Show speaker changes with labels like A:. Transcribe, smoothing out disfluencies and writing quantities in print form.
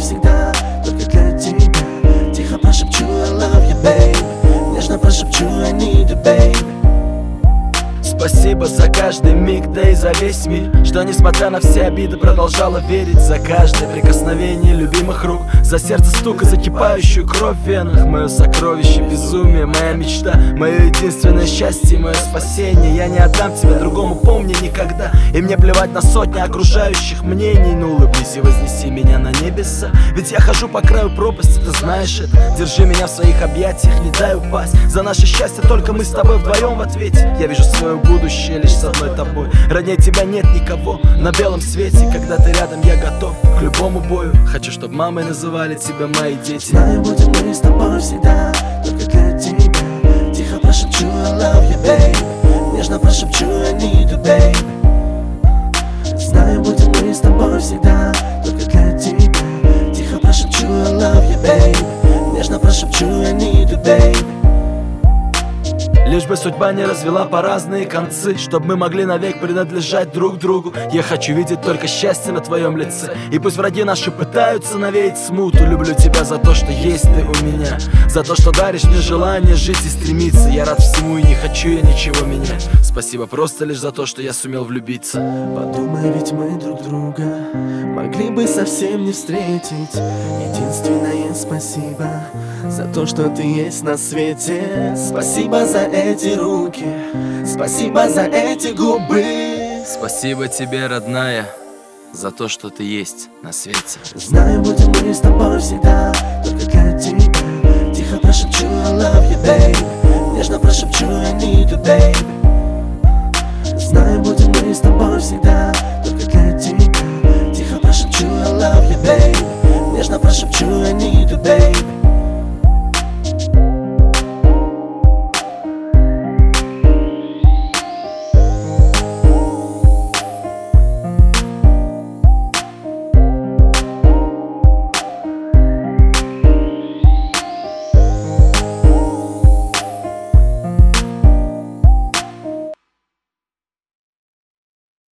A: всегда, только для тебя. Тихо прошепчу I love you, babe. Нежно прошепчу I need you, babe.
B: Спасибо за каждый миг, да и за весь мир, что несмотря на все обиды продолжала верить. За каждое прикосновение любимых рук, за сердце стук и закипающую кровь в венах. Мое сокровище, безумие, моя мечта, мое единственное счастье, мое спасение. Я не отдам тебя другому, помни никогда. И мне плевать на сотни окружающих мнений. Ну улыбнись и вознеси меня на небеса, ведь я хожу по краю пропасти, ты знаешь это. Держи меня в своих объятиях, не дай упасть. За наше счастье только мы с тобой вдвоем в ответе. Я вижу свое будущее лишь с одной тобой. Роднее тебя нет никого на белом свете. Когда ты рядом, я готов к любому бою. Хочу, чтоб мамой называли тебя мои дети.
A: Знаю, будем мы с тобой всегда, только для тебя. Тихо прошепчу I love you, babe. Нежно прошепчу I need you, babe. Знаю, будем мы с тобой всегда, только для тебя. Тихо прошепчу I love you, babe. Нежно прошепчу I need you, babe.
B: Лишь бы судьба не развела по разные концы, чтоб мы могли навек принадлежать друг другу. Я хочу видеть только счастье на твоем лице. И пусть враги наши пытаются навеять смуту. Люблю тебя за то, что есть ты у меня, за то, что даришь мне желание жить и стремиться. Я рад всему и не хочу я ничего менять. Спасибо просто лишь за то, что я сумел влюбиться.
A: Подумай, ведь мы друг друга могли бы совсем не встретить. Единственное спасибо за то, что ты есть на свете. Спасибо за эти руки, спасибо за эти губы.
B: Спасибо тебе, родная, за то, что ты есть на свете.
A: Знаю, будем мы с тобой всегда, только для тебя. Тихо прошепчу I love you, babe. Нежно прошепчу I need you, babe. Знаю, будем мы с тобой всегда, только для тебя.